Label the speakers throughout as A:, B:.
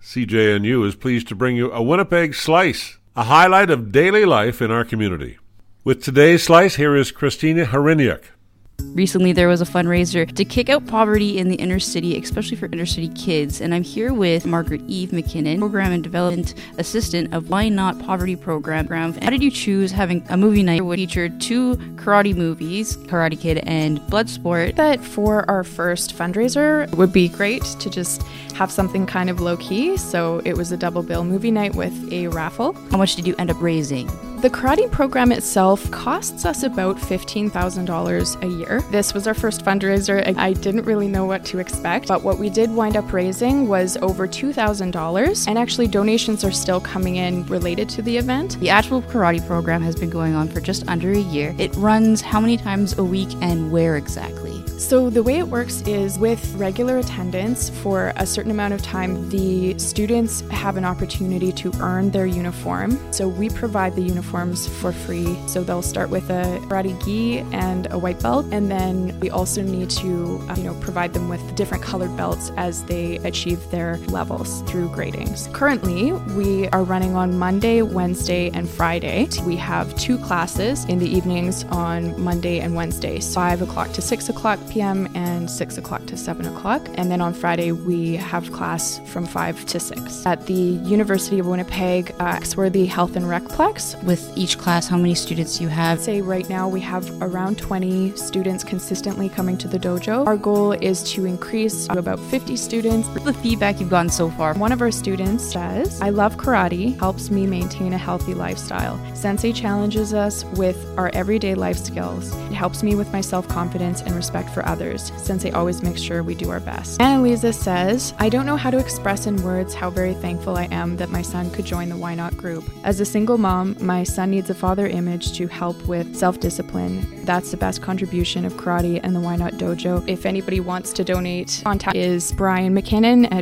A: CJNU is pleased to bring you a Winnipeg Slice, a highlight of daily life in our community. With today's Slice, here is Christina Hryniuk.
B: Recently, there was a fundraiser to kick out poverty in the inner city, especially for inner city kids. And I'm here with Margaret Eve McKinnon, Program and Development Assistant of Why Not Poverty Program. How did you choose having a movie night which featured two karate movies, Karate Kid and Bloodsport?
C: That for our first fundraiser, it would be great to just have something kind of low-key. So it was a double bill movie night with a raffle.
B: How much did you end up raising?
C: The karate program itself costs us about $15,000 a year. This was our first fundraiser. I didn't really know what to expect, but what we did wind up raising was over $2,000, and actually donations are still coming in related to the event.
B: The actual karate program has been going on for just under a year. It runs how many times a week and where exactly?
C: So the way it works is with regular attendance for a certain amount of time, the students have an opportunity to earn their uniform. So we provide the uniforms for free. So they'll start with a karate gi and a white belt, and then we also need to provide them with different colored belts as they achieve their levels through gradings. Currently, we are running on Monday, Wednesday, and Friday. We have two classes in the evenings on Monday and Wednesday, 5 o'clock to 6 o'clock p.m. and 6 o'clock to 7 o'clock. And then on Friday, we have class from 5 to 6. At the University of Winnipeg, we're the Health and Recplex.
B: With each class, how many students do you have?
C: Say right now we have around 20 students consistently coming to the dojo. Our goal is to increase to about 50 students.
B: What's the feedback you've gotten so far?
C: One of our students says, "I love karate, helps me maintain a healthy lifestyle. Sensei challenges us with our everyday life skills. It helps me with my self-confidence and respect for others. Sensei always makes sure we do our best." Annalisa says, "I don't know how to express in words how very thankful I am that my son could join the Why Not group. As a single mom, my son needs a father image to help with self-discipline. That's the best contribution of karate and the Why Not dojo. If anybody wants to donate, contact is Brian McKinnon at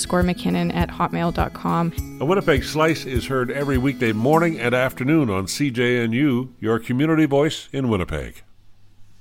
C: b_McKinnon@hotmail.com.
A: A Winnipeg Slice is heard every weekday morning and afternoon on CJNU, your community voice in Winnipeg.